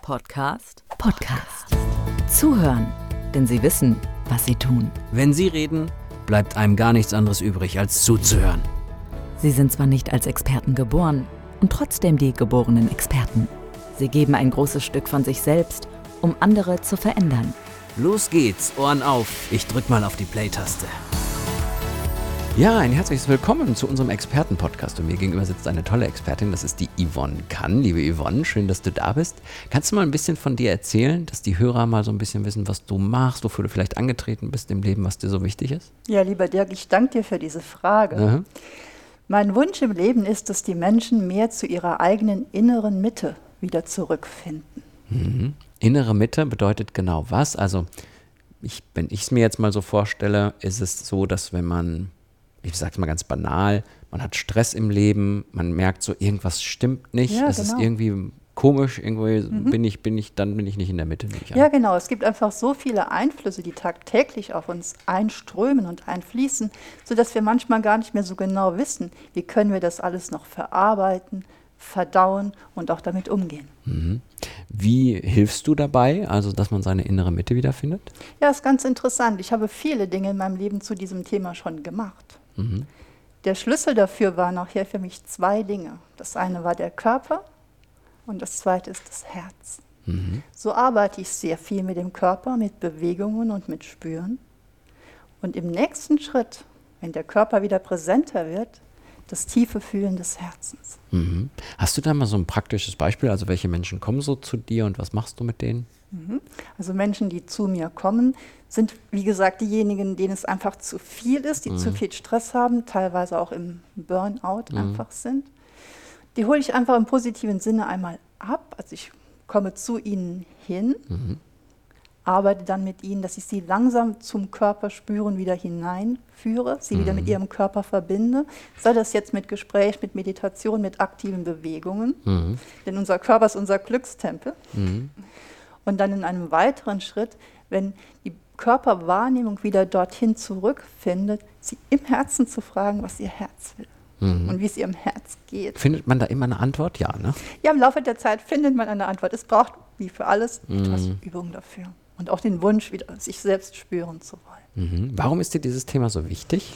Podcast. Zuhören, denn sie wissen, was sie tun. Wenn sie reden, bleibt einem gar nichts anderes übrig, als zuzuhören. Sie sind zwar nicht als Experten geboren und trotzdem die geborenen Experten. Sie geben ein großes Stück von sich selbst, um andere zu verändern. Los geht's, Ohren auf. Ich drück mal auf die Play-Taste. Ja, ein herzliches Willkommen zu unserem Experten-Podcast. Und mir gegenüber sitzt eine tolle Expertin, das ist die Yvonne Kann. Liebe Yvonne, schön, dass du da bist. Kannst du mal ein bisschen von dir erzählen, dass die Hörer mal so ein bisschen wissen, was du machst, wofür du vielleicht angetreten bist im Leben, was dir so wichtig ist? Ja, lieber Dirk, ich danke dir für diese Frage. Aha. Mein Wunsch im Leben ist, dass die Menschen mehr zu ihrer eigenen inneren Mitte wieder zurückfinden. Mhm. Innere Mitte bedeutet genau was? Also, wenn ich es mir jetzt mal so vorstelle, ist es so, dass wenn man, ich sage es mal ganz banal, man hat Stress im Leben, man merkt so, irgendwas stimmt nicht, Ja, es ist genau. irgendwie komisch, irgendwie bin ich nicht in der Mitte. Nehme ich an. Ja, genau. Es gibt einfach so viele Einflüsse, die tagtäglich auf uns einströmen und einfließen, sodass wir manchmal gar nicht mehr so genau wissen, wie können wir das alles noch verarbeiten, verdauen und auch damit umgehen. Mhm. Wie hilfst du dabei, also dass man seine innere Mitte wiederfindet? Ja, ist ganz interessant. Ich habe viele Dinge in meinem Leben zu diesem Thema schon gemacht. Mhm. Der Schlüssel dafür waren nachher für mich 2 Dinge. Das eine war der Körper und das zweite ist das Herz. Mhm. So arbeite ich sehr viel mit dem Körper, mit Bewegungen und mit Spüren. Und im nächsten Schritt, wenn der Körper wieder präsenter wird, das tiefe Fühlen des Herzens. Mhm. Hast du da mal so ein praktisches Beispiel? Also welche Menschen kommen so zu dir und was machst du mit denen? Also Menschen, die zu mir kommen, sind, wie gesagt, diejenigen, denen es einfach zu viel ist, die zu viel Stress haben, teilweise auch im Burnout einfach sind. Die hole ich einfach im positiven Sinne einmal ab. Also ich komme zu ihnen hin, arbeite dann mit ihnen, dass ich sie langsam zum Körper spüren wieder hineinführe, sie wieder mit ihrem Körper verbinde. Sei das jetzt mit Gespräch, mit Meditation, mit aktiven Bewegungen. Denn unser Körper ist unser Glückstempel. Und dann in einem weiteren Schritt, wenn die Körperwahrnehmung wieder dorthin zurückfindet, sie im Herzen zu fragen, was ihr Herz will und wie es ihrem Herz geht. Findet man da immer eine Antwort? Ja, ne? Ja, im Laufe der Zeit findet man eine Antwort. Es braucht, wie für alles, etwas Übung dafür. Und auch den Wunsch, wieder sich selbst spüren zu wollen. Mhm. Warum ist dir dieses Thema so wichtig?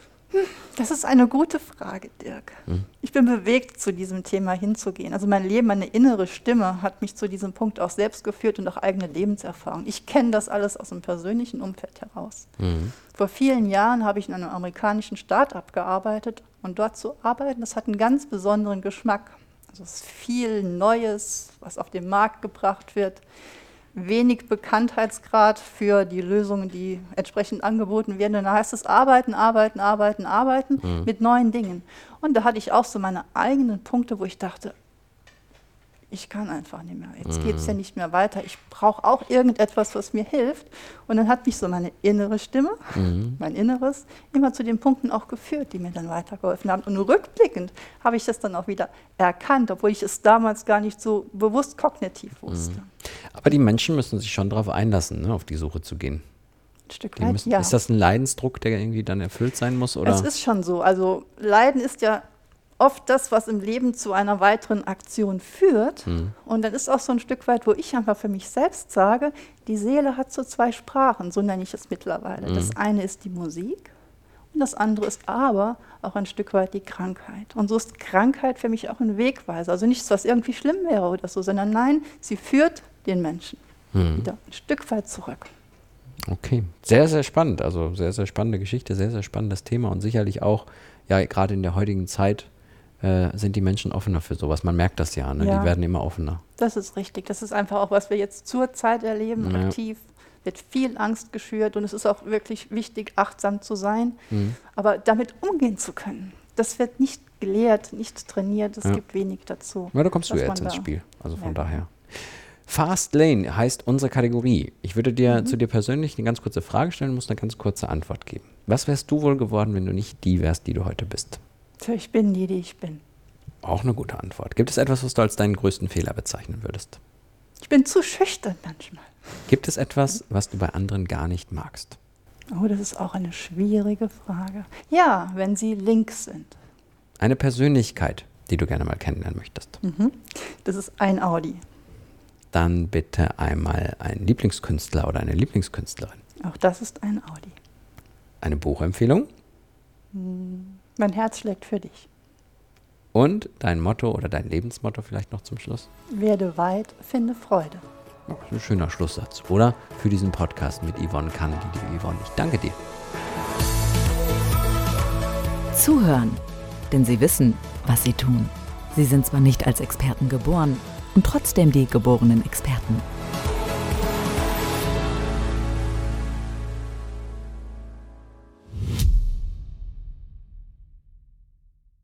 Das ist eine gute Frage, Dirk. Ich bin bewegt, zu diesem Thema hinzugehen. Also mein Leben, meine innere Stimme hat mich zu diesem Punkt auch selbst geführt und auch eigene Lebenserfahrung. Ich kenne das alles aus dem persönlichen Umfeld heraus. Vor vielen Jahren habe ich in einem amerikanischen Start-up gearbeitet und dort zu arbeiten, das hat einen ganz besonderen Geschmack. Also es ist viel Neues, was auf den Markt gebracht wird. Wenig Bekanntheitsgrad für die Lösungen, die entsprechend angeboten werden. Und da heißt es arbeiten mit neuen Dingen. Und da hatte ich auch so meine eigenen Punkte, wo ich dachte, ich kann einfach nicht mehr. Jetzt geht es ja nicht mehr weiter. Ich brauche auch irgendetwas, was mir hilft. Und dann hat mich so meine innere Stimme, mein Inneres, immer zu den Punkten auch geführt, die mir dann weitergeholfen haben. Und rückblickend habe ich das dann auch wieder erkannt, obwohl ich es damals gar nicht so bewusst kognitiv wusste. Aber die Menschen müssen sich schon darauf einlassen, ne, auf die Suche zu gehen. Ein Stück Die weit, müssen, ja. Ist das ein Leidensdruck, der irgendwie dann erfüllt sein muss? Oder? Es ist schon so. Also Leiden ist ja oft das, was im Leben zu einer weiteren Aktion führt. Und dann ist auch so ein Stück weit, wo ich einfach für mich selbst sage, die Seele hat so 2 Sprachen, so nenne ich es mittlerweile. Das eine ist die Musik und das andere ist aber auch ein Stück weit die Krankheit. Und so ist Krankheit für mich auch ein Wegweiser. Also nichts, was irgendwie schlimm wäre oder so, sondern nein, sie führt den Menschen wieder ein Stück weit zurück. Okay, sehr, sehr spannend. Also sehr, sehr spannende Geschichte, sehr, sehr spannendes Thema und sicherlich auch, ja, gerade in der heutigen Zeit sind die Menschen offener für sowas. Man merkt das ja, ne? Ja. Die werden immer offener. Das ist richtig. Das ist einfach auch, was wir jetzt zur Zeit erleben, Ja. aktiv. Wird viel Angst geschürt und es ist auch wirklich wichtig, achtsam zu sein, aber damit umgehen zu können. Das wird nicht gelehrt, nicht trainiert, es gibt wenig dazu. Ja, da kommst du was ja man jetzt ins da- Spiel. Also von Ja. daher. Fast Lane heißt unsere Kategorie. Ich würde dir zu dir persönlich eine ganz kurze Frage stellen und musst eine ganz kurze Antwort geben. Was wärst du wohl geworden, wenn du nicht die wärst, die du heute bist? Tja, ich bin die ich bin. Auch eine gute Antwort. Gibt es etwas, was du als deinen größten Fehler bezeichnen würdest? Ich bin zu schüchtern manchmal. Gibt es etwas, was du bei anderen gar nicht magst? Oh, das ist auch eine schwierige Frage. Ja, wenn sie links sind. Eine Persönlichkeit, die du gerne mal kennenlernen möchtest. Das ist ein Audi. dann bitte einmal einen Lieblingskünstler oder eine Lieblingskünstlerin. Auch das ist ein Audi. Eine Buchempfehlung. Mein Herz schlägt für dich. Und dein Motto oder dein Lebensmotto vielleicht noch zum Schluss? Werde weit, finde Freude. Oh, ein schöner Schlusssatz, oder? Für diesen Podcast mit Yvonne Kann. Liebe Yvonne, ich danke dir. Zuhören, denn sie wissen, was sie tun. Sie sind zwar nicht als Experten geboren und trotzdem die geborenen Experten.